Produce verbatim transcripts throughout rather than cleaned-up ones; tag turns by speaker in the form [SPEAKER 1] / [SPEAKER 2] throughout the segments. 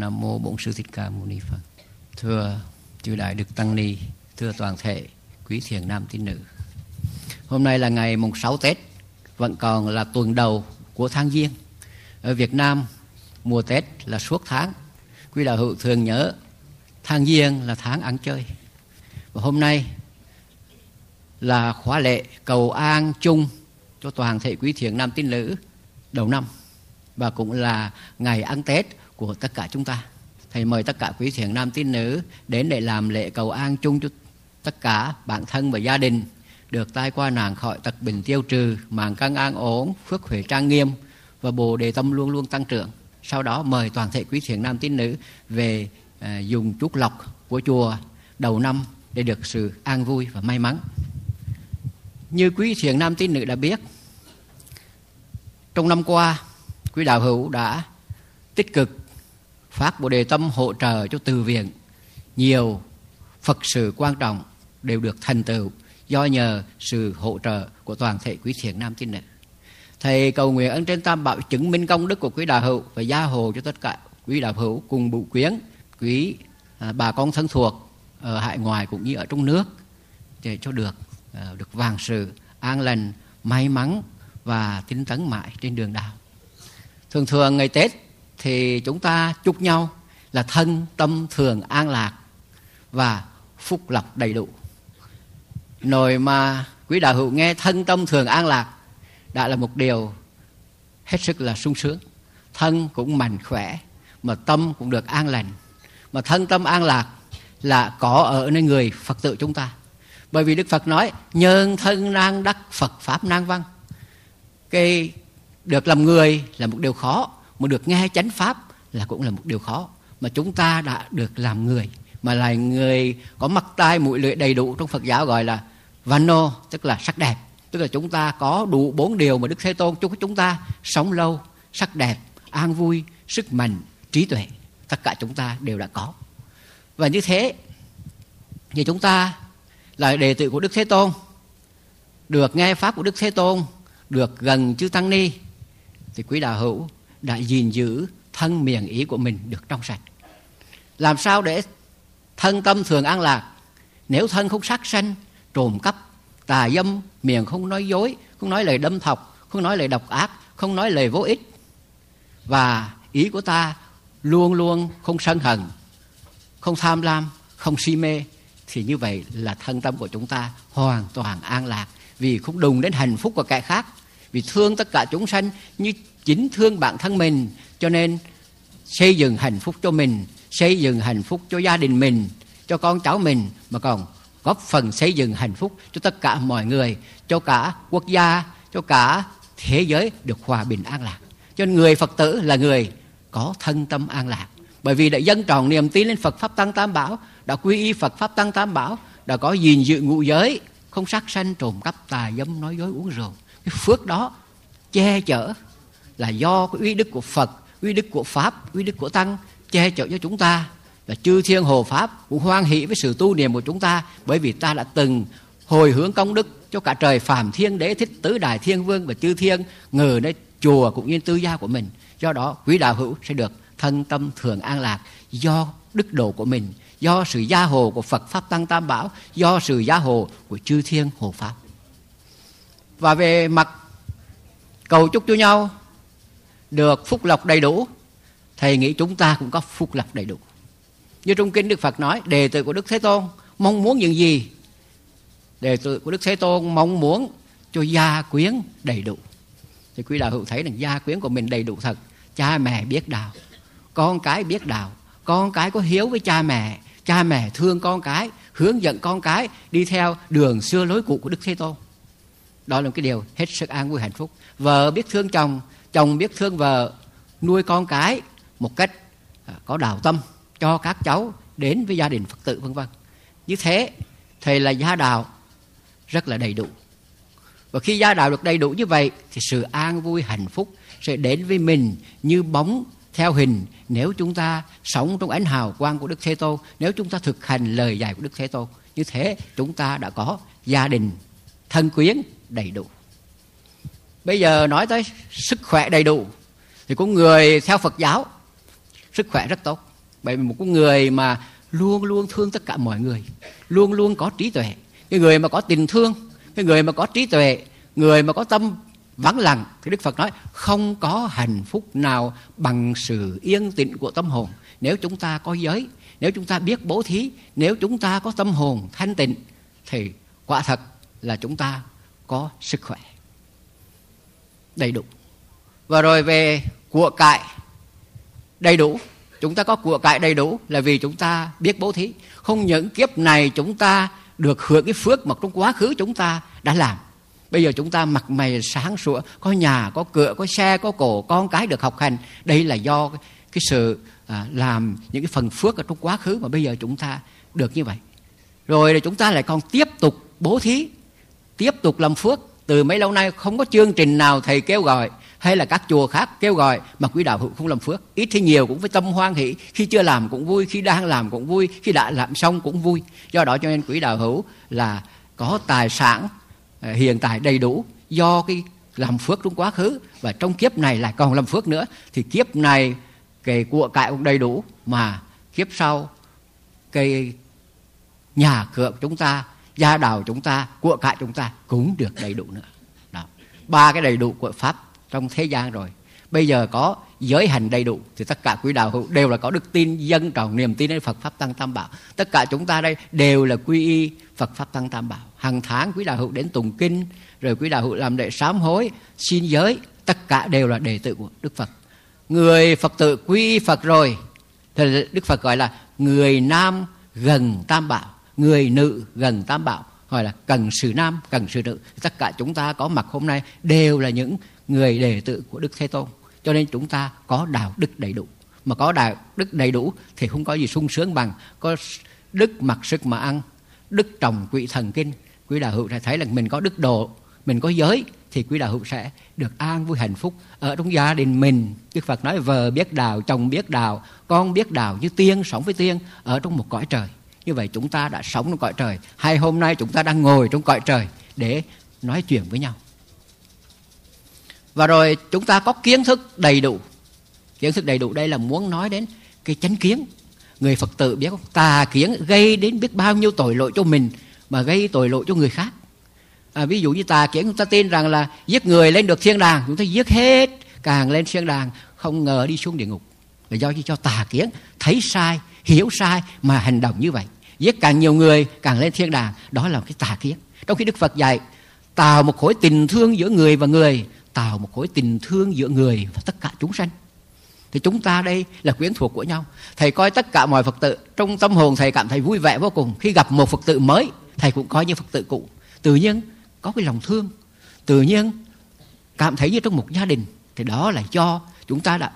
[SPEAKER 1] Nam mô Bổn Sư Thích Ca Mâu Ni Phật. Thưa chư đại đức tăng ni, thưa toàn thể quý thiền nam tín nữ. Hôm nay là ngày mùng sáu Tết, vẫn còn là tuần đầu của tháng Giêng. Ở Việt Nam, mùa Tết là suốt tháng. Quý đạo hữu thường nhớ tháng Giêng là tháng ăn chơi. Và hôm nay là khóa lễ cầu an chung cho toàn thể quý thiền nam tín nữ đầu năm, và cũng là ngày ăn Tết của tất cả chúng ta. Thầy mời tất cả quý thiền nam tín nữ đến để làm lễ cầu an chung cho tất cả bản thân và gia đình được tai qua nạn khỏi, tật bệnh tiêu trừ, mạng căn an ổn, phước huệ trang nghiêm và bồ đề tâm luôn luôn tăng trưởng. Sau đó mời toàn thể quý thiền nam tín nữ về à, dùng chút lộc của chùa đầu năm để được sự an vui và may mắn. Như quý thiền nam tín nữ đã biết, trong năm qua quý đạo hữu đã tích cực phát bồ đề tâm hỗ trợ cho từ viện. Nhiều Phật sự quan trọng đều được thành tựu do nhờ sự hỗ trợ của toàn thể quý thiền nam tín nữ. Thầy cầu nguyện ân trên Tam Bảo chứng minh công đức của quý đạo hữu và gia hộ cho tất cả quý đạo hữu cùng bụ quyến, quý à, bà con thân thuộc ở hải ngoại cũng như ở trong nước, để cho được à, được vạn sự an lành, may mắn và tinh tấn mãi trên đường đạo. Thường thường ngày Tết thì chúng ta chúc nhau là thân tâm thường an lạc và phúc lộc đầy đủ. Rồi mà quý đạo hữu nghe thân tâm thường an lạc đã là một điều hết sức là sung sướng. Thân cũng mạnh khỏe, mà tâm cũng được an lành. Mà thân tâm an lạc là có ở nơi người Phật tử chúng ta. Bởi vì Đức Phật nói nhân thân nan đắc, Phật pháp nan văn. Cái được làm người là một điều khó, mà được nghe chánh pháp là cũng là một điều khó. Mà chúng ta đã được làm người, mà là người có mắt tai mũi lưỡi đầy đủ, trong Phật giáo gọi là Vano, tức là sắc đẹp. Tức là chúng ta có đủ bốn điều mà Đức Thế Tôn chúc chúng ta sống lâu, sắc đẹp, an vui, sức mạnh, trí tuệ. Tất cả chúng ta đều đã có. Và như thế thì chúng ta là đệ tử của Đức Thế Tôn, được nghe pháp của Đức Thế Tôn, được gần chư tăng ni, thì quý đạo hữu đã gìn giữ thân miệng ý của mình được trong sạch. Làm sao để thân tâm thường an lạc? Nếu thân không sát sanh, trộm cắp, tà dâm, miệng không nói dối, không nói lời đâm thọc, không nói lời độc ác, không nói lời vô ích, và ý của ta luôn luôn không sân hận, không tham lam, không si mê, thì như vậy là thân tâm của chúng ta hoàn toàn an lạc. Vì không đụng đến hạnh phúc của kẻ khác, vì thương tất cả chúng sanh như chính thương bản thân mình, cho nên xây dựng hạnh phúc cho mình, xây dựng hạnh phúc cho gia đình mình, cho con cháu mình, mà còn góp phần xây dựng hạnh phúc cho tất cả mọi người, cho cả quốc gia, cho cả thế giới được hòa bình an lạc. Cho nên người Phật tử là người có thân tâm an lạc, bởi vì đã dâng trọn niềm tin lên Phật Pháp Tăng Tam Bảo, đã quy y Phật Pháp Tăng Tam Bảo, đã có gìn giữ ngũ giới, không sát sanh, trộm cắp, tà dâm, nói dối, uống rượu. Cái phước đó che chở là do cái uy đức của Phật, uy đức của Pháp, uy đức của Tăng che chở cho chúng ta. Là chư thiên hộ Pháp cũng hoan hỷ với sự tu niệm của chúng ta, bởi vì ta đã từng hồi hướng công đức cho cả trời Phạm Thiên Đế, Thích Tứ Đại Thiên Vương và chư thiên ngự nơi chùa cũng như tư gia của mình. Do đó quý đạo hữu sẽ được thân tâm thường an lạc do đức độ của mình, do sự gia hộ của Phật Pháp Tăng Tam Bảo, do sự gia hộ của chư thiên hộ Pháp. Và về mặt cầu chúc cho nhau được phúc lộc đầy đủ, thầy nghĩ chúng ta cũng có phúc lộc đầy đủ. Như trong kinh Đức Phật nói, đệ tử của Đức Thế Tôn mong muốn những gì? Đệ tử của Đức Thế Tôn mong muốn cho gia quyến đầy đủ. Thì quý đạo hữu thấy rằng gia quyến của mình đầy đủ thật. Cha mẹ biết đạo, con cái biết đạo, con cái có hiếu với cha mẹ, cha mẹ thương con cái, hướng dẫn con cái đi theo đường xưa lối cũ của Đức Thế Tôn. Đó là một cái điều hết sức an vui hạnh phúc. Vợ biết thương chồng, chồng biết thương vợ, nuôi con cái một cách có đạo tâm, cho các cháu đến với gia đình Phật tử vân vân. Như thế thầy là gia đạo rất là đầy đủ. Và khi gia đạo được đầy đủ như vậy thì sự an vui hạnh phúc sẽ đến với mình như bóng theo hình, nếu chúng ta sống trong ánh hào quang của Đức Thế Tôn, nếu chúng ta thực hành lời dạy của Đức Thế Tôn. Như thế chúng ta đã có gia đình thân quyến đầy đủ. Bây giờ nói tới sức khỏe đầy đủ thì có người theo Phật giáo sức khỏe rất tốt, Bởi vì một con người mà luôn luôn thương tất cả mọi người, luôn luôn có trí tuệ. Cái người mà có tình thương, cái người mà có trí tuệ, người mà có tâm vắng lặng, thì Đức Phật nói không có hạnh phúc nào bằng sự yên tĩnh của tâm hồn. Nếu chúng ta có giới, nếu chúng ta biết bố thí, nếu chúng ta có tâm hồn thanh tịnh, thì quả thật là chúng ta có sức khỏe đầy đủ. Và rồi về của cải đầy đủ, chúng ta có của cải đầy đủ là vì chúng ta biết bố thí. Không những kiếp này chúng ta được hưởng cái phước mà trong quá khứ chúng ta đã làm. Bây giờ chúng ta mặt mày sáng sủa, có nhà, có cửa, có xe, có cổ, con cái được học hành. Đây là do cái, cái sự à, làm những cái phần phước ở trong quá khứ mà bây giờ chúng ta được như vậy. Rồi chúng ta lại còn tiếp tục bố thí, tiếp tục làm phước. Từ mấy lâu nay không có chương trình nào thầy kêu gọi hay là các chùa khác kêu gọi mà quý đạo hữu không làm phước. Ít hay nhiều cũng với tâm hoan hỷ, khi chưa làm cũng vui, khi đang làm cũng vui, khi đã làm xong cũng vui. Do đó cho nên quý đạo hữu là có tài sản hiện tại đầy đủ do cái làm phước trong quá khứ, và trong kiếp này lại còn làm phước nữa, thì kiếp này cái của cải cũng đầy đủ, mà kiếp sau cái nhà cửa của chúng ta, gia đạo chúng ta, của cải chúng ta cũng được đầy đủ nữa. Đó. Ba cái đầy đủ của Pháp trong thế gian rồi. Bây giờ có giới hành đầy đủ thì tất cả quý đạo hữu đều là có đức tin, dân trọng, niềm tin đến Phật Pháp Tăng Tam Bảo. Tất cả chúng ta đây đều là quy y Phật Pháp Tăng Tam Bảo. Hàng tháng quý đạo hữu đến tụng kinh, rồi quý đạo hữu làm lễ sám hối, xin giới, tất cả đều là đệ tử của Đức Phật. Người Phật tử quy y Phật rồi thì Đức Phật gọi là người nam gần Tam Bảo, người nữ gần Tam Bảo, gọi là cần sự nam, cần sự nữ. Tất cả chúng ta có mặt hôm nay đều là những người đệ tử của Đức Thế Tôn. Cho nên chúng ta có đạo đức đầy đủ. Mà có đạo đức đầy đủ thì không có gì sung sướng bằng có đức mặc sức mà ăn, đức trồng quỷ thần kinh. Quý đạo hữu sẽ thấy là mình có đức độ, mình có giới, thì quý đạo hữu sẽ được an vui hạnh phúc ở trong gia đình mình. Đức Phật nói vợ biết đạo, chồng biết đạo, con biết đạo, như tiên sống với tiên ở trong một cõi trời. Như vậy chúng ta đã sống trong cõi trời, hay hôm nay chúng ta đang ngồi trong cõi trời để nói chuyện với nhau. Và rồi chúng ta có kiến thức đầy đủ. Kiến thức đầy đủ đây là muốn nói đến cái chánh kiến. Người Phật tử biết không? Tà kiến gây đến biết bao nhiêu tội lỗi cho mình mà gây tội lỗi cho người khác. À, ví dụ như tà kiến chúng ta tin rằng là giết người lên được thiên đàng, chúng ta giết hết, càng lên thiên đàng không ngờ đi xuống địa ngục. Là do cho tà kiến thấy sai, hiểu sai mà hành động như vậy. Giết càng nhiều người càng lên thiên đàng, đó là cái tà kiến. Trong khi Đức Phật dạy tạo một khối tình thương giữa người và người, tạo một khối tình thương giữa người và tất cả chúng sanh. Thì chúng ta đây là quyến thuộc của nhau. Thầy coi tất cả mọi Phật tử, trong tâm hồn thầy cảm thấy vui vẻ vô cùng. Khi gặp một Phật tử mới, thầy cũng coi như Phật tử cũ. Tự nhiên có cái lòng thương, tự nhiên cảm thấy như trong một gia đình. Thì đó là do chúng ta đã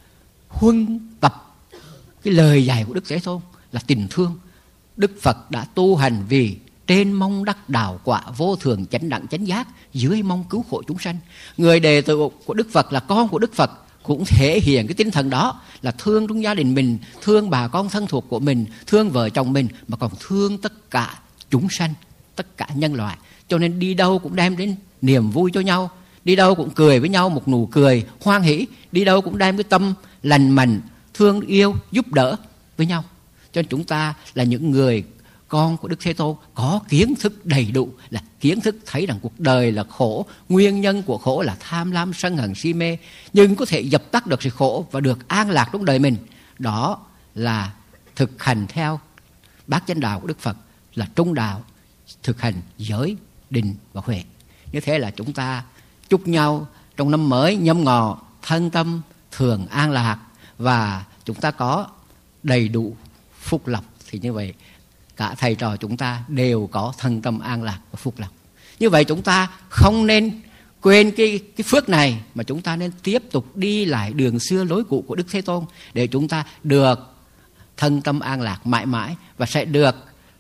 [SPEAKER 1] huân tập cái lời dạy của Đức Thế Tôn là tình thương. Đức Phật đã tu hành vì trên mong đắc đạo quả vô thường chánh đẳng chánh giác, dưới mong cứu khổ chúng sanh. Người đệ tử của Đức Phật là con của Đức Phật cũng thể hiện cái tinh thần đó, là thương trong gia đình mình, thương bà con thân thuộc của mình, thương vợ chồng mình, mà còn thương tất cả chúng sanh, tất cả nhân loại. Cho nên đi đâu cũng đem đến niềm vui cho nhau, đi đâu cũng cười với nhau một nụ cười hoan hỷ, đi đâu cũng đem cái tâm lành mạnh, thương yêu, giúp đỡ với nhau. Cho nên chúng ta là những người con của Đức Thế Tôn có kiến thức đầy đủ, là kiến thức thấy rằng cuộc đời là khổ, nguyên nhân của khổ là tham lam sân hận si mê, nhưng có thể dập tắt được sự khổ và được an lạc trong đời mình. Đó là thực hành theo bát chánh đạo của Đức Phật, là trung đạo, thực hành giới, định và huệ. Như thế là chúng ta chúc nhau trong năm mới nhâm ngọ thân tâm thường an lạc, và chúng ta có đầy đủ phúc lộc. Thì như vậy cả thầy trò chúng ta đều có thân tâm an lạc và phúc lộc. Như vậy chúng ta không nên quên cái, cái phước này, mà chúng ta nên tiếp tục đi lại đường xưa lối cũ của Đức Thế Tôn để chúng ta được thân tâm an lạc mãi mãi, và sẽ được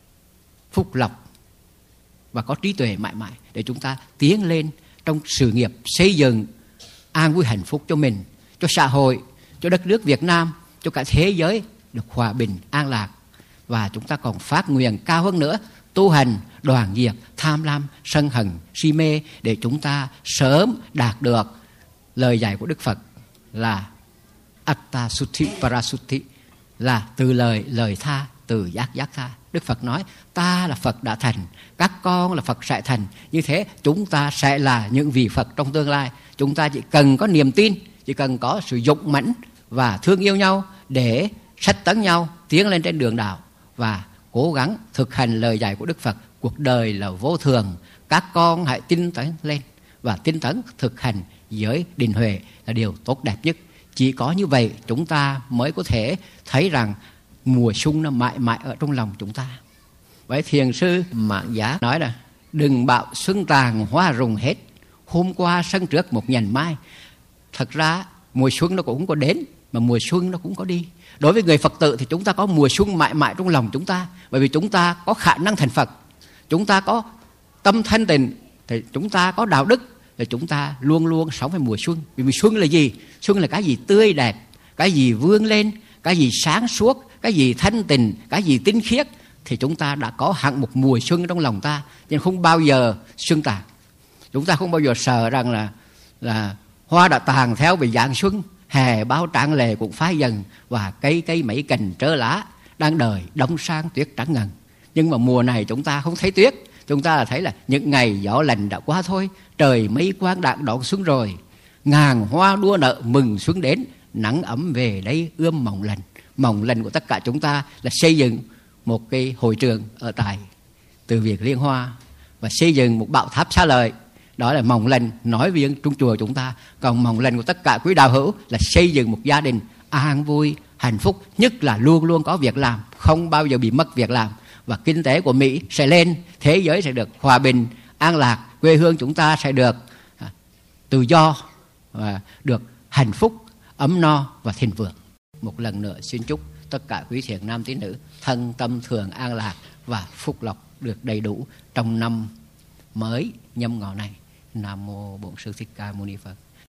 [SPEAKER 1] phúc lộc và có trí tuệ mãi mãi, để chúng ta tiến lên trong sự nghiệp xây dựng an vui hạnh phúc cho mình, cho xã hội, cho đất nước Việt Nam, cho cả thế giới được hòa bình an lạc. Và chúng ta còn phát nguyện cao hơn nữa, tu hành đoàn diệt tham lam sân hận si mê, để chúng ta sớm đạt được lời dạy của Đức Phật là Atta Sutti Parasutti, là từ lời lời tha, từ giác giác tha. Đức Phật nói ta là Phật đã thành, các con là Phật sẽ thành. Như thế chúng ta sẽ là những vị Phật trong tương lai. Chúng ta chỉ cần có niềm tin, chỉ cần có sự dũng mãnh và thương yêu nhau để sách tấn nhau tiến lên trên đường đạo và cố gắng thực hành lời dạy của Đức Phật. Cuộc đời là vô thường, các con hãy tinh tấn lên và tinh tấn thực hành giới định huệ là điều tốt đẹp nhất. Chỉ có như vậy chúng ta mới có thể thấy rằng mùa xuân nó mãi mãi ở trong lòng chúng ta. Vậy thiền sư Mạng Giá nói là đừng bảo xuân tàn hoa rụng hết, hôm qua sân trước một nhành mai. Thật ra mùa xuân nó cũng có đến, mà mùa xuân nó cũng có đi. Đối với người Phật tử thì chúng ta có mùa xuân mãi mãi trong lòng chúng ta, bởi vì chúng ta có khả năng thành Phật, chúng ta có tâm thanh tịnh, thì chúng ta có đạo đức, thì chúng ta luôn luôn sống với mùa xuân. Vì mùa xuân là gì? Xuân là cái gì tươi đẹp, cái gì vươn lên, cái gì sáng suốt, cái gì thanh tịnh, cái gì tinh khiết, thì chúng ta đã có hẳn một mùa xuân trong lòng ta. Nên không bao giờ xuân tàn. Chúng ta không bao giờ sợ rằng là là hoa đã tàn theo về dạng xuân, hè báo trạng lề cũng phai dần, và cây cây mấy cành trơ lá đang đợi đông sang tuyết trắng ngần. Nhưng mà mùa này chúng ta không thấy tuyết, chúng ta là thấy là những ngày gió lạnh đã qua thôi, trời mây quang đạn đón xuân rồi, ngàn hoa đua nở mừng xuân đến, nắng ấm về đây ươm mộng lành. Mộng lành của tất cả chúng ta là xây dựng một cái hội trường ở tại Từ Viện Liên Hoa và xây dựng một bảo tháp xá lợi. Đó là mộng lành nói viên trong chùa chúng ta. Còn mộng lành của tất cả quý đạo hữu là xây dựng một gia đình an vui, hạnh phúc, nhất là luôn luôn có việc làm, không bao giờ bị mất việc làm. Và kinh tế của Mỹ sẽ lên, thế giới sẽ được hòa bình, an lạc, quê hương chúng ta sẽ được tự do và được hạnh phúc, ấm no và thịnh vượng. Một lần nữa xin chúc tất cả quý thiện nam tín nữ thân tâm thường an lạc và phúc lộc được đầy đủ trong năm mới Nhâm Ngọ này. Nam mô Bổn Sư Thích Ca Mâu Ni Phật.